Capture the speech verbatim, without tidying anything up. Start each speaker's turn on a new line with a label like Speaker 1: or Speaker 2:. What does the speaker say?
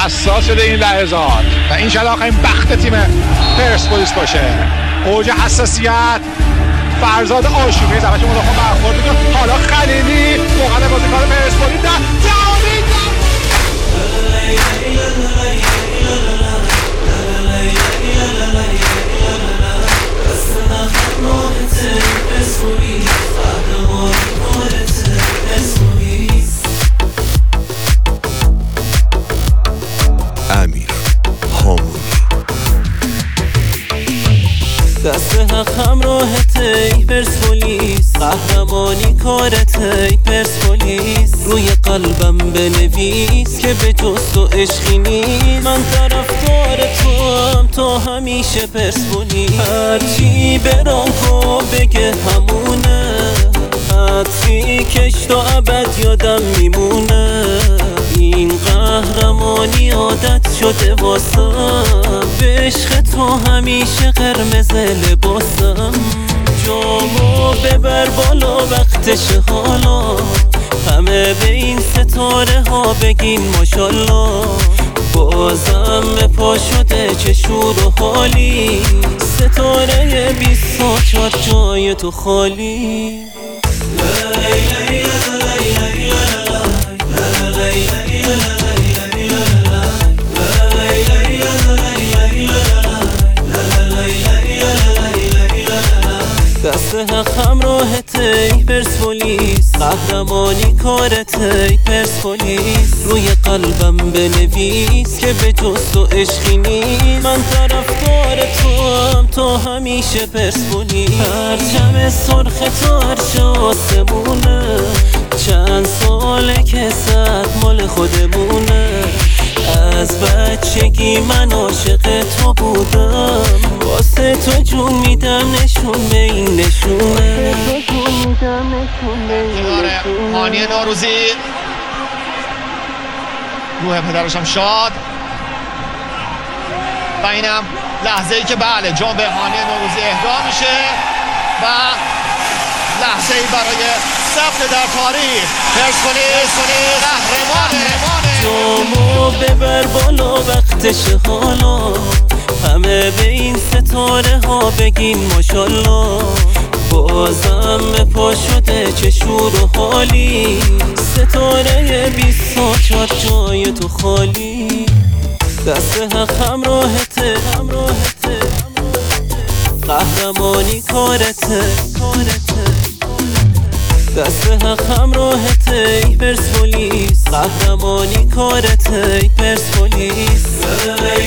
Speaker 1: حساس شده این لحظات و این شاید آخرین بخت تیم پرسپولیس باشه. اوج حساسیت فرزاد آشوری زبش مدافع برخورد میکنه. حالا خلیلی موقع بازیکن پرسپولیس در جهانی
Speaker 2: امیر هامونی
Speaker 3: دست حق همراهت ای پرسپولیس، قهرمانی کارت ای پرسپولیس. روی قلبم بنویس که به جز تو عشقی نیست. من طرفدار تو هم تا همیشه پرسپولیس. هرچی برام کن بگه همونه، حدفی کش تا ابد یادم میمونه. این قهرمانی عادت شده واسم، به عشق تو همیشه قرمز لباسم. جامو ببر بالا وقتش حالا، همه به این ستاره ها بگین ماشالله. بازم پا شده چه شور و حالی، ستاره بیست و چهار جای تو خالی. دست حق همراهت ای پرسپولیس، قهرمانی کارت ای پرسپولیس. روی قلبم بنویس که به جز تو عشقی نیست. من طرفدار تو هم تا همیشه پرسپولیس. پرچم سرخ تو عرش آسمونه، چند ساله که صد مال خودمونه. از بچگی من عاشق تو بودم، واسه تو جون میدم نشون به این نشونه.
Speaker 4: هانی نوروزی، روح پدرشم شاد و اینم لحظه ای که بله جام به هانی نوروزی اهدا میشه و لحظه ای برای ثبت در تاریخ پرسپولیس قهرمانه.
Speaker 3: جامو ببر بالا وقتش حالا، همه به این ستاره ها بگین ماشالله. بازم پا شده چه شور و حالی، ستاره بیست و چهار جای تو خالی. دست حق همراهته، قهرمانی کارته. دست حق همراهت ای پرسپولیس، قهرمانی کارت ای پرسپولیس.